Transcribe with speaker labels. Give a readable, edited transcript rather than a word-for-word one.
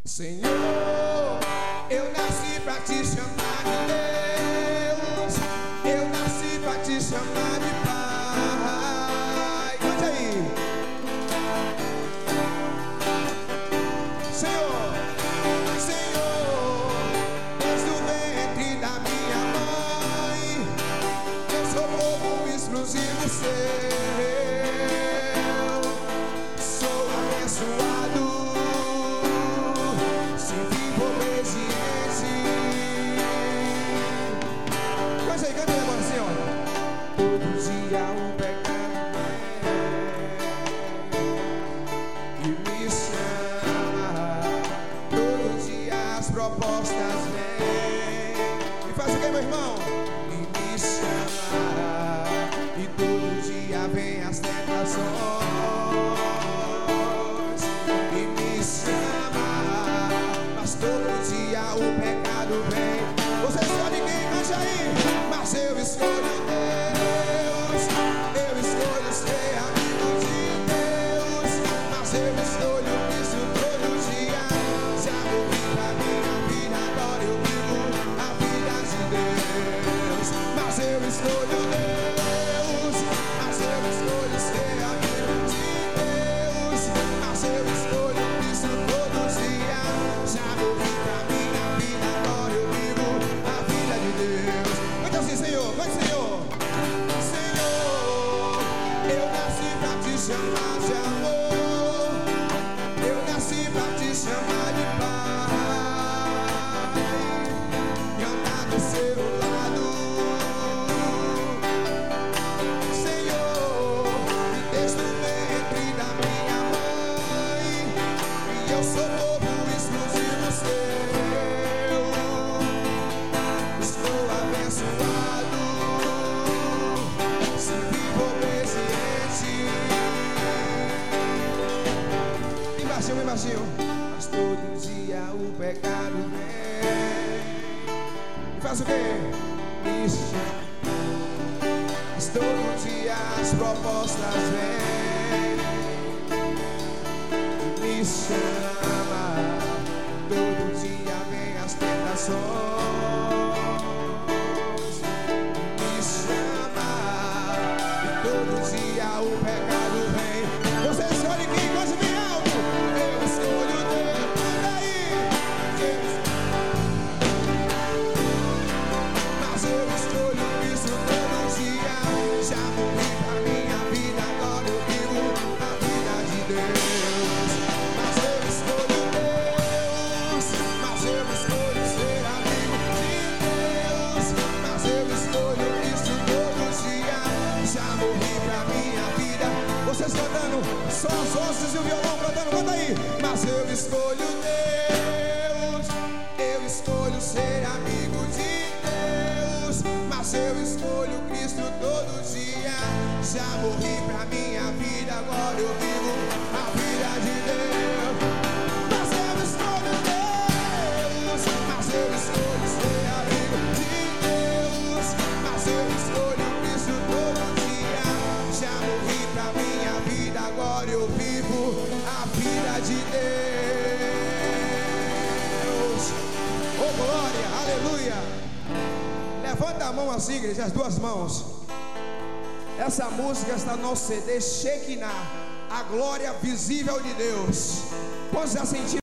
Speaker 1: Senhor, eu nasci pra te chamar de Deus, eu nasci pra te chamar de Pai. Cante aí. Senhor, Senhor, desde o ventre da minha mãe, eu sou povo exclusivo seu. Sou abençoado, se vivo obediente. Canta aí, canta aí agora, Senhor. Todo dia um pecado vem e me chama, todo dia as propostas vêm e faz o que, meu irmão? E me chama, e todo dia vem as tentações e me chama, mas todo dia o pecado vem. Você escolhe quem? Cante aí. Mas eu escolho Deus, eu escolho ser amigo de Deus, mas eu escolho isso todo dia. Já morri pra minha vida, agora eu vivo a vida de Deus. Mas eu escolho Deus, mas eu escolho ser amigo de Deus, mas eu escolho isso todo dia. Já morri pra minha vida, agora eu vivo a vida de Deus. Canta assim, Senhor, vai, Senhor. Senhor, eu nasci pra te chamar de amor, eu nasci pra te chamar de Pai, e andar do seu lado. Senhor, desde o ventre da minha mãe, e eu sou povo exclusivo seu. Estou abençoado, se vivo obediente. Bem baixinho, bem baixinho. Mas todo dia o pecado vem e faz o quê? Me chama, mas todo dia as propostas vêm e me chama, todo dia vem as tentações e me chama, e todo dia o pecado vem. Você escolhe quem? Cante bem alto. Eu escolho Deus. Canta aí. Mas eu escolho isso todo dia. Já morri pra minha vida, agora eu vivo a vida de Deus. Mas eu escolho Deus, mas eu escolho ser amigo de Deus, mas eu escolho isso todo dia. Já morri pra minha vida. Vocês cantando, só as vozes e o violão cantando, canta aí. Mas eu escolho Deus, eu escolho ser amigo de Deus, mas eu escolho Cristo todo dia. Já morri pra minha vida, agora eu vivo a vida de Deus. Mas eu escolho Deus, mas eu escolho ser amigo de Deus, mas eu escolho Cristo todo dia. Já morri pra minha vida, agora eu vivo a vida de Deus. Oh glória, aleluia. Levanta a mão assim, igreja, as duas mãos. Essa música está no CD Shekinah, a glória visível de Deus. Posso já sentir?